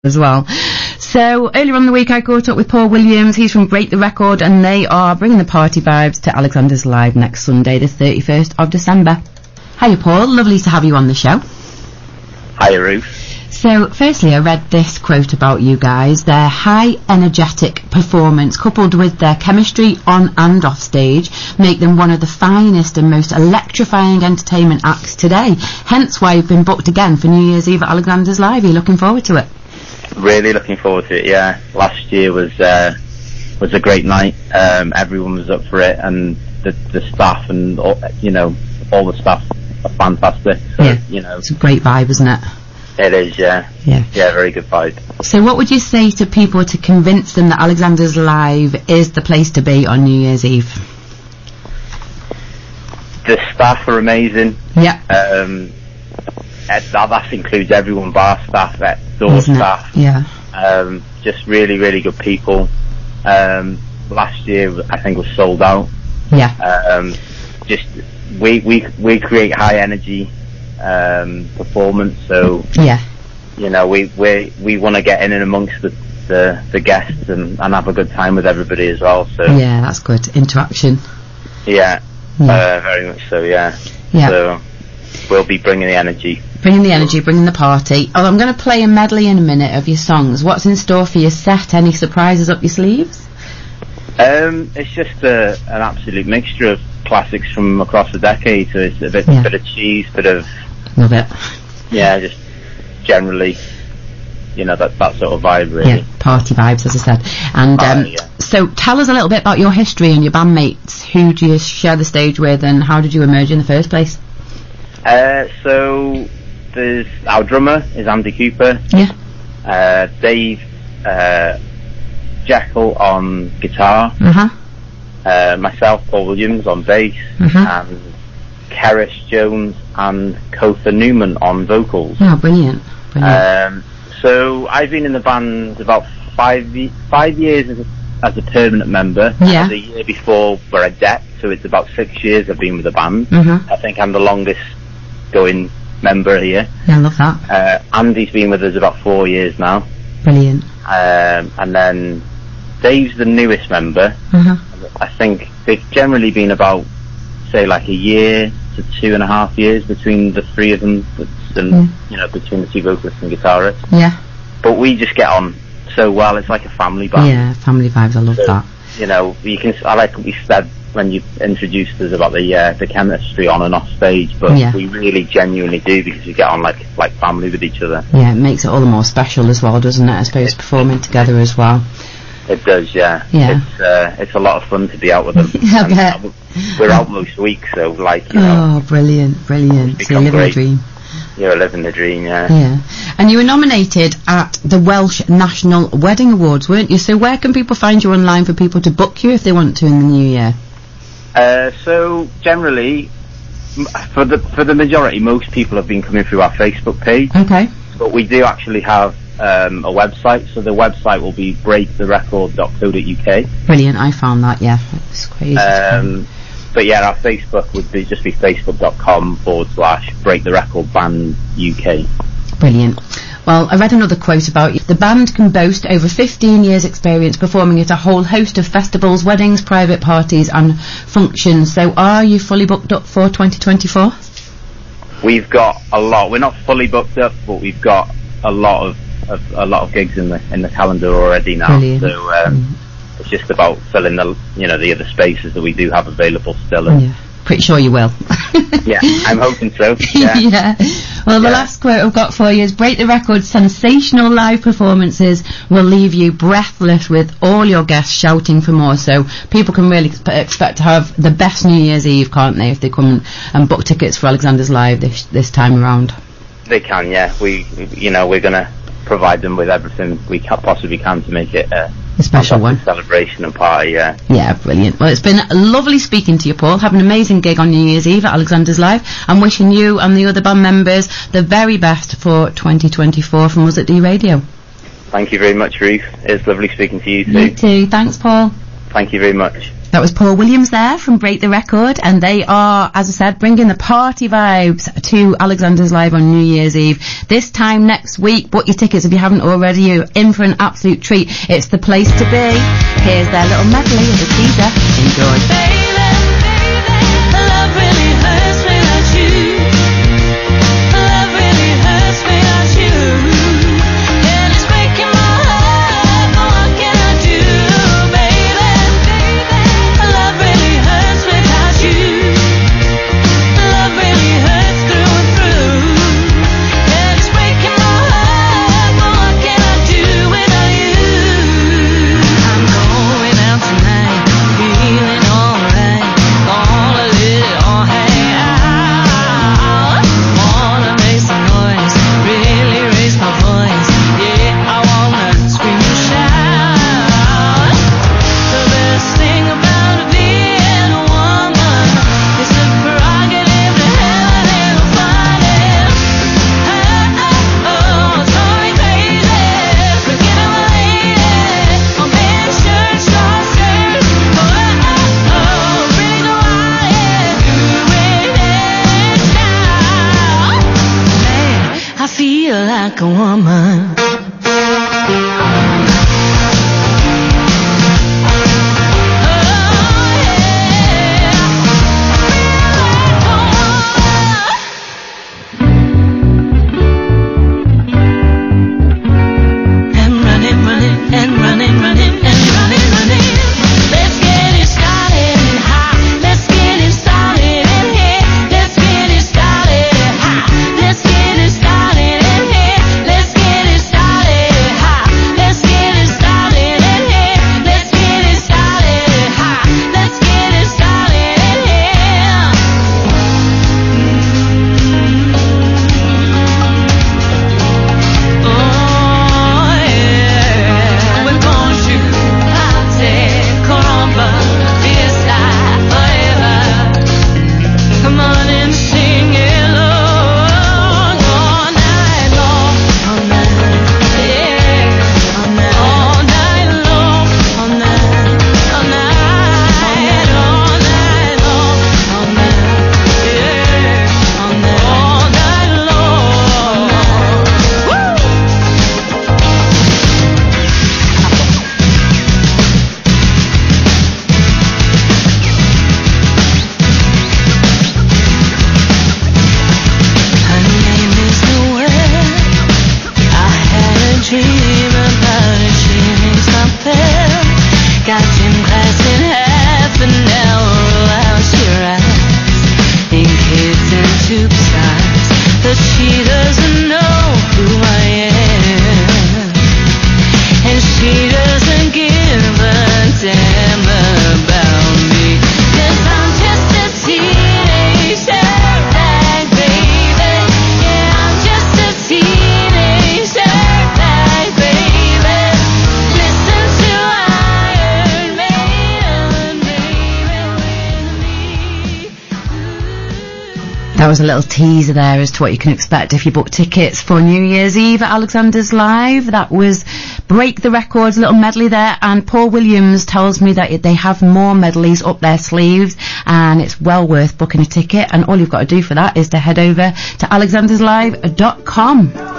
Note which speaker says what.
Speaker 1: as well. So earlier on in the week I caught up with Paul Williams. He's from Break the Record, and they are bringing the party vibes to Alexander's Live next Sunday, the 31st of December. Hiya Paul, lovely to have you on the show.
Speaker 2: Hiya Ruth.
Speaker 1: So firstly, I read this quote about you guys. Their high energetic performance coupled with their chemistry on and off stage make them one of the finest and most electrifying entertainment acts today. Hence why you've been booked again for New Year's Eve at Alexander's Live. Are you looking forward to it?
Speaker 2: Really looking forward to it, yeah. Last year was a great night. Everyone was up for it, and the staff and all the staff are fantastic. So,
Speaker 1: yeah, it's a great vibe, isn't it?
Speaker 2: It is, yeah.
Speaker 1: Yeah,
Speaker 2: very good vibe.
Speaker 1: So what would you say to people to convince them that Alexander's Live is the place to be on New Year's Eve?
Speaker 2: The staff are amazing.
Speaker 1: Yeah.
Speaker 2: That includes everyone, bar staff, door staff.
Speaker 1: Yeah.
Speaker 2: Just really, really good people. Last year, I think, was sold out.
Speaker 1: Yeah.
Speaker 2: Just we create high energy performance, so
Speaker 1: yeah,
Speaker 2: we want to get in and amongst the guests and have a good time with everybody as well. So
Speaker 1: yeah, that's good interaction.
Speaker 2: Yeah. Very much so. Yeah. So we'll be bringing the energy. Bringing
Speaker 1: the party. Oh, I'm going to play a medley in a minute of your songs. What's in store for your set? Any surprises up your sleeves?
Speaker 2: It's just an absolute mixture of classics from across the decade. So it's a bit of cheese, bit of...
Speaker 1: Love it.
Speaker 2: Yeah, just generally, that sort of vibe, really.
Speaker 1: Yeah, party vibes, as I said. And so tell us a little bit about your history and your bandmates. Who do you share the stage with, and how did you emerge in the first place?
Speaker 2: So there's our drummer is Andy Cooper.
Speaker 1: Yeah.
Speaker 2: Dave Jekyll on guitar. Myself, Paul Williams, on bass, and Keris Jones and Kotha Newman on vocals.
Speaker 1: Oh, brilliant.
Speaker 2: So I've been in the band about 5 years as a permanent member.
Speaker 1: Yeah.
Speaker 2: The year before were a debt, so it's about 6 years I've been with the band. I think I'm the longest going member here.
Speaker 1: Yeah, I love that.
Speaker 2: Andy's been with us about 4 years now.
Speaker 1: Brilliant.
Speaker 2: And then Dave's the newest member. I think they've generally been about, say, like a year to 2.5 years between the three of them, and between the two vocalists and guitarists.
Speaker 1: Yeah.
Speaker 2: But we just get on so well. It's like a family band.
Speaker 1: Yeah, family vibes. I love that.
Speaker 2: I like what we said when you introduced us about the chemistry on and off stage, but we really genuinely do, because we get on like family with each other. Yeah,
Speaker 1: it makes it all the more special as well, doesn't it? I suppose performing together as well.
Speaker 2: It does, yeah. It's a lot of fun to be out with them.
Speaker 1: I bet.
Speaker 2: We're out most weeks, so
Speaker 1: Oh, brilliant. So you're living the dream.
Speaker 2: You're living the dream, yeah.
Speaker 1: Yeah. And you were nominated at the Welsh National Wedding Awards, weren't you? So where can people find you online for people to book you if they want to in the new year?
Speaker 2: So generally, for the majority, most people have been coming through our Facebook page.
Speaker 1: Okay.
Speaker 2: But we do actually have a website, so the website will be breaktherecord.co.uk.
Speaker 1: Brilliant, I found that, yeah. It's crazy.
Speaker 2: But yeah, our Facebook would just be facebook.com/breaktherecordbanduk.
Speaker 1: Brilliant. Well, I read another quote about you. The band can boast over 15 years experience performing at a whole host of festivals, weddings, private parties and functions. So are you fully booked up for 2024?
Speaker 2: We've got a lot. We're not fully booked up, but we've got a lot of gigs in the calendar already now.
Speaker 1: Brilliant.
Speaker 2: So it's just about filling the other spaces that we do have available still. And
Speaker 1: pretty sure you will.
Speaker 2: Yeah, I'm hoping so. Yeah.
Speaker 1: Well, the last quote I've got for you is: Break the Record's sensational live performances will leave you breathless with all your guests shouting for more. So people can really expect to have the best New Year's Eve, can't they, if they come and book tickets for Alexander's Live this time around? They
Speaker 2: can, yeah. We're going to provide them with everything we possibly can to make it a
Speaker 1: special one.
Speaker 2: Celebration and party, yeah.
Speaker 1: Yeah, brilliant. Well, it's been lovely speaking to you, Paul. Have an amazing gig on New Year's Eve at Alexander's Live. I'm wishing you and the other band members the very best for 2024 from us at D Radio.
Speaker 2: Thank you very much, Ruth. It's lovely speaking to you too.
Speaker 1: You too. Thanks, Paul.
Speaker 2: Thank you very much.
Speaker 1: That was Paul Williams there from Break the Record, and they are, as I said, bringing the party vibes to Alexander's Live on New Year's Eve. This time next week, book your tickets if you haven't already. You're in for an absolute treat. It's the place to be. Here's their little medley as a teaser. Enjoy.
Speaker 3: Baby, love really hurts without you. Love really hurts without you. And it's breaking my heart, but what can I do, baby? Love really hurts without you. Love really hurts through and through. And it's breaking my heart, but what can I do without you? I'm going out tonight, feeling alright. Gonna let it all hang out. Wanna make some noise, really raise my voice. Yeah, I wanna scream and shout. The best thing about being a woman is the prerogative to have and find it. Oh, sorry, crazy, forgetting my lady. I'm in shirt, short skirts. Really go out and do it now. Man, I feel like a woman. And running, running, and running, running, and running, running. Let's get it started high. Let's get it started in here. Let's get it started high. Let's get it started in here. Let's get it started high. Let's get it started in here. Let's get it started high. Let's get it started in here. Oh yeah, we're gonna shoot party, caramba, fiesta, forever. Come on and sing along all night long, all night, yeah, all night, all night long, all night, all night, all night long, all night, yeah, all night long. Woo! Her name is Noel. I had a dream about her, she rings my bell. Got gym class in half an hour while she rides in kids and tube stars, but she doesn't know who I am, and she doesn't give a damn about me, 'cause I'm just a teenage dirtbag, baby. Yeah, I'm just a teenage dirtbag, baby. Listen to Iron Maiden, baby, with me.
Speaker 1: That was a little teaser there as to what you can expect if you book tickets for New Year's Eve at Alexander's Live. That was Break the Records, little medley there, and Paul Williams tells me that they have more medleys up their sleeves, and it's well worth booking a ticket, and all you've got to do for that is to head over to alexanderslive.com.